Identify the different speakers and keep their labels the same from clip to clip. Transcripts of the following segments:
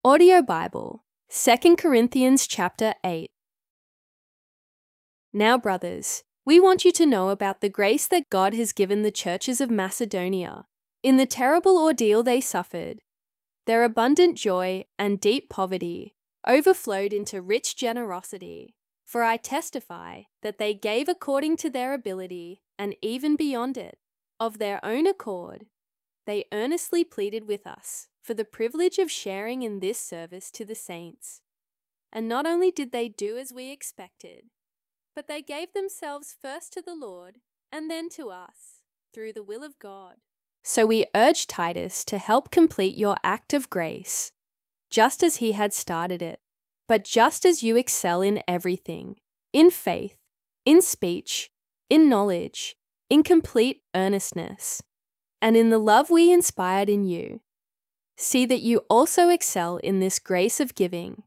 Speaker 1: Audio Bible, 2 Corinthians chapter 8. Now, brothers, we want you to know about the grace that God has given the churches of Macedonia. In the terrible ordeal they suffered, their abundant joy and deep poverty overflowed into rich generosity. For I testify that they gave according to their ability and even beyond it. Of their own accord, they earnestly pleaded with us for the privilege of sharing in this service to the saints. And not only did they do as we expected, but they gave themselves first to the Lord and then to us, through the will of God. So we urge Titus to help complete your act of grace, just as he had started it. But just as you excel in everything, in faith, in speech, in knowledge, in complete earnestness, and in the love we inspired in you, see that you also excel in this grace of giving.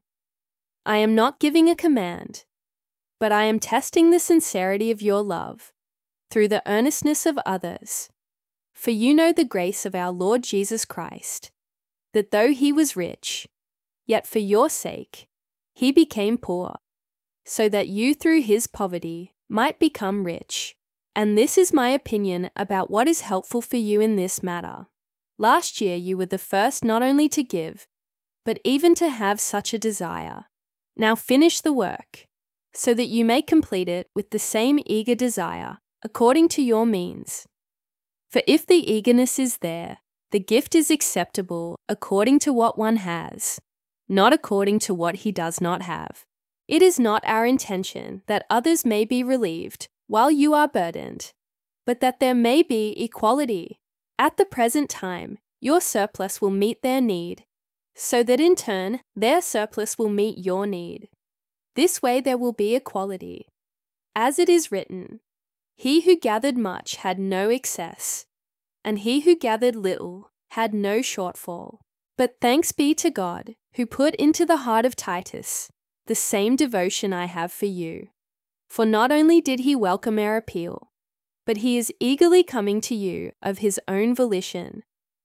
Speaker 1: I am not giving a command, but I am testing the sincerity of your love through the earnestness of others. For you know the grace of our Lord Jesus Christ, that though he was rich, yet for your sake he became poor, so that you through his poverty might become rich. And this is my opinion about what is helpful for you in this matter. Last year you were the first not only to give, but even to have such a desire. Now finish the work, so that you may complete it with the same eager desire, according to your means. For if the eagerness is there, the gift is acceptable according to what one has, not according to what he does not have. It is not our intention that others may be relieved while you are burdened, but that there may be equality. At the present time, your surplus will meet their need, so that in turn, their surplus will meet your need. This way there will be equality. As it is written, he who gathered much had no excess, and he who gathered little had no shortfall. But thanks be to God, who put into the heart of Titus the same devotion I have for you. For not only did he welcome our appeal, but he is eagerly coming to you of his own volition.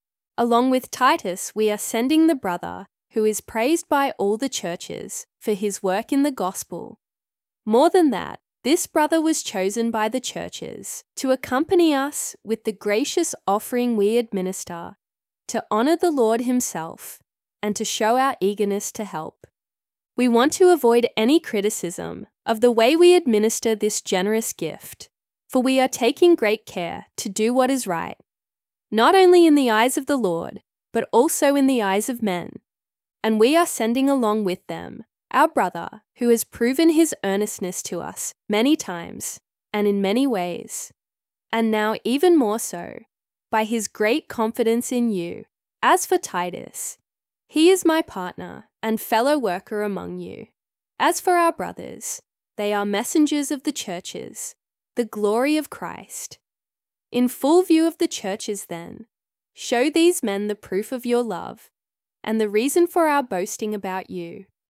Speaker 1: Along with Titus, we are sending the brother who is praised by all the churches for his work in the gospel. More than that, this brother was chosen by the churches to accompany us with the gracious offering we administer, to honor the Lord himself, and to show our eagerness to help. We want to avoid any criticism of the way we administer this generous gift, for we are taking great care to do what is right, not only in the eyes of the Lord, but also in the eyes of men. And we are sending along with them our brother, who has proven his earnestness to us many times and in many ways, and now even more so, by his great confidence in you. As for Titus, he is my partner and fellow worker among you. As for our brothers, they are messengers of the churches, the glory of Christ. In full view of the churches, then, show these men the proof of your love and the reason for our boasting about you.